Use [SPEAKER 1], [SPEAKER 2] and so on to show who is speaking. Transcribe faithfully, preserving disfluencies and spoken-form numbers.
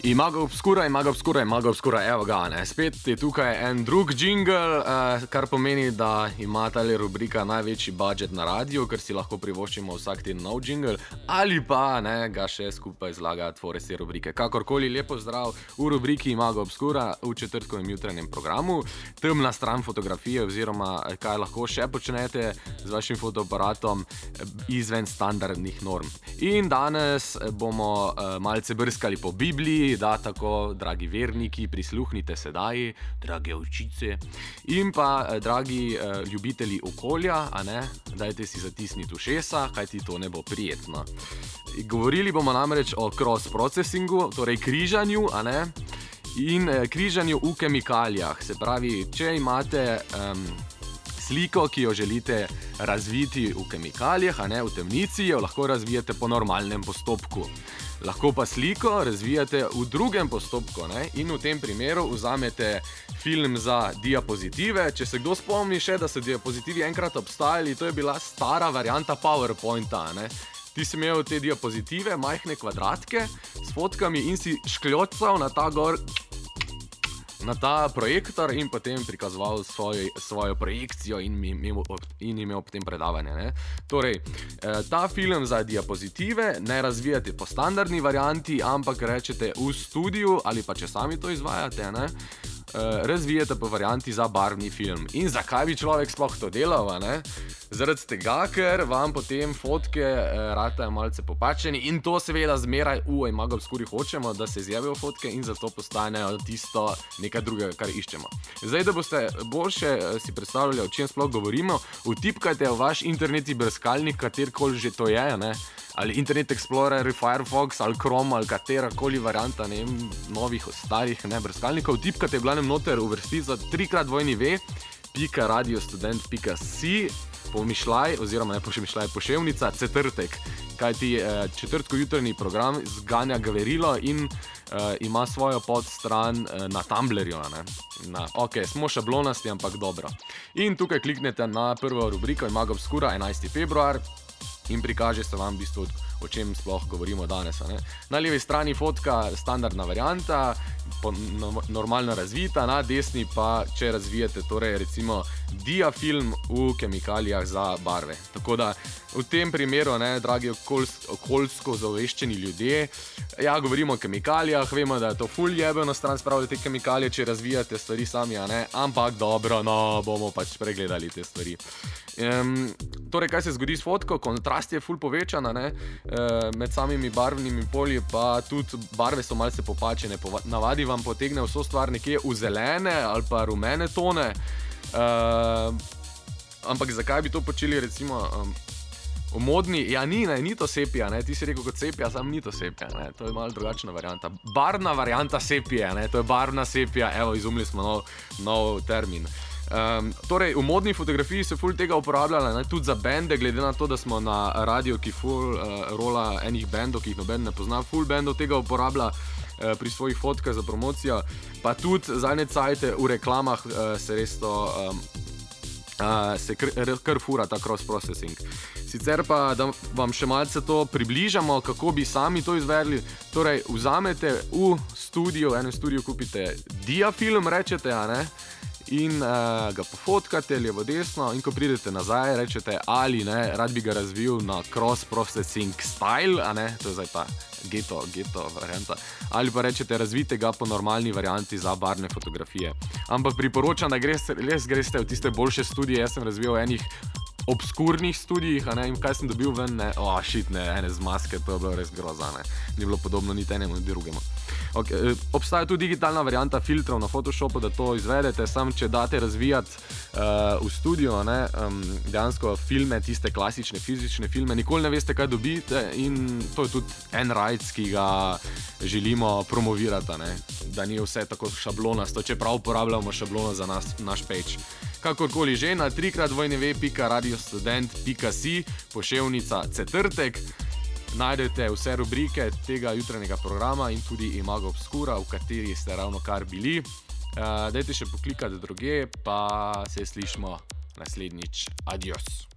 [SPEAKER 1] Imago obskura, imago obskura, imago obskura, evo ga, ne. Spet je tukaj en drug jingle, uh, kar pomeni, da ima ta rubrika največji budget na radiju, ker si lahko privoščimo vsak teden nov jingle, ali pa ne, ga še skupaj zlaga tvorec te rubrike. Kakorkoli, lepo zdrav v rubriki Imago obskura v četrtkovem jutranjem programu. Temna stran fotografije oziroma kaj lahko še počnete z vašim fotoaparatom izven standardnih norm. In danes bomo uh, malce brskali po Bibliji, da tako, dragi verniki, prisluhnite sedaj, drage očice, in pa, dragi uh, ljubitelji okolja, a ne, dajte si zatisniti ušesa, kajti to ne bo prijetno. Govorili bomo namreč o cross-processingu, torej križanju, a ne, in uh, križanju v kemikalijah. Se pravi, če imate um, sliko, ki jo želite razviti v kemikalijah, a ne, v temnici, jo lahko razvijate po normalnem postopku. Lahko pa sliko razvijate v drugem postopku, ne? In v tem primeru vzamete film za diapozitive. Če se kdo spomni še, da so diapozitivi enkrat obstajali, to je bila stara varianta PowerPointa, ne? Ti si imel te diapozitive, majhne kvadratke s fotkami in si škljocal na ta gor, na ta projektor in potem prikazoval svoj, svojo projekcijo in imel, in imel potem predavanje, ne. Torej, ta film za diapozitive ne razvijate po standardni varianti, ampak rečete v studiu ali pa če sami to izvajate, ne, razvijate po varianti za barvni film. In zakaj bi človek sploh to delal, ne? Zaradi tega, ker vam potem fotke eh, ratajo malce popačeni in to seveda zmeraj v Imago obskuri hočemo, da se zjavijo fotke in zato postanejo tisto nekaj drugega, kar iščemo. Zdaj, da boste boljše eh, si predstavljali, o čem sploh govorimo, vtipkajte v vaš internetni brskalnik, katerkoli že to je, ne? Ali Internet Explorer, Firefox, ali Chrome, ali katerakoli varianta, ne vem, novih, starih, ne, brskalnikov. Vtipkajte v glavnem noter uvrstico trikrat dvojni ve, pika radiostudent pika si, pomišljaj, oziroma ne pomišljaj, poševnica, četrtek. Kajti eh, četrtko jutrni program zganja gaverilo in eh, ima svojo podstran eh, na Tumblrju, ne. Na, ok, smo šablonasti, ampak dobro. In tukaj kliknete na prvo rubriko Imago obskura, enajsti februar, in prikaže se vam v bistvu, o čem sploh govorimo danes, ne. Na levi strani fotka standardna varianta, po, no, normalno razvita, na desni pa, če razvijete, torej recimo diafilm v kemikalijah za barve. Tako da v tem primeru, ne, dragi okols, okoljsko zaveščeni ljudje, ja, govorimo o kemikalijah, vemo, da je to ful jebeno stran spravljati te kemikalije, če razvijate stvari sami, a ne, ampak dobro, no, bomo pač pregledali te stvari. Um, torej, kaj se zgodi s fotko? Kontrast je ful povečana, ne, e, med samimi barvnimi polji pa tudi barve so malce popačene, po navadi vam potegne vso stvar nekje v zelene ali pa rumene tone, e, ampak zakaj bi to počeli recimo um, v modni? Ja, ni, ne, ni to sepija, ne, ti si rekel kot sepija, sam ni to sepija, ne, to je malo drugačna varianta. Barvna varianta sepije, ne, to je barvna sepija, evo, izumili smo nov, nov termin. Um, torej, v modni fotografiji se ful tega uporabljala, ne, tudi za bende, glede na to, da smo na radiju, ki ful uh, rola enih bendov, ki jih noben ne pozna, ful bendov tega uporablja uh, pri svojih fotkah za promocijo, pa tudi zadnje cajte v reklamah uh, se res to um, uh, se kr, kar fura ta cross-processing. Sicer pa, da vam še malce to približamo, kako bi sami to izvedli, torej, vzamete v studio, v enem studiu kupite diafilm, rečete, a ne, in uh, ga pofotkate levo desno in ko pridete nazaj, rečete ali ne, rad bi ga razvil na cross-processing style, a ne, to je zdaj ta geto, geto varianta, ali pa rečete razvite ga po normalni varianti za barvne fotografije. Ampak priporočam, da greste, res greste v tiste boljše studije, jaz sem razvil v enih obskurnih studijih, a ne, in kaj sem dobil ven, ne, oh, shit, ne, ene zmaske, to je bilo res groza, ne, ni bilo podobno niti enemu, niti drugemu. Okay, obstaja tudi digitalna varianta filtrov na Photoshopu, da to izvedete, sam če date razvijati uh, v studio, ne, um, dejansko filme, tiste klasične fizične filme, nikoli ne veste, kaj dobite in to je tudi en rajc, ki ga želimo promovirati, ne, da ni vse tako šablonasto, čeprav uporabljamo šablono za nas, naš page. Kakorkoli že, na trikrat dvojni ve pika radiostudent pika si, poševnica četrtek, najdete vse rubrike tega jutranjega programa in tudi Imago obskura, v kateri ste ravno kar bili. Uh, dajte še poklikati drugje, pa se slišimo naslednjič. Adios.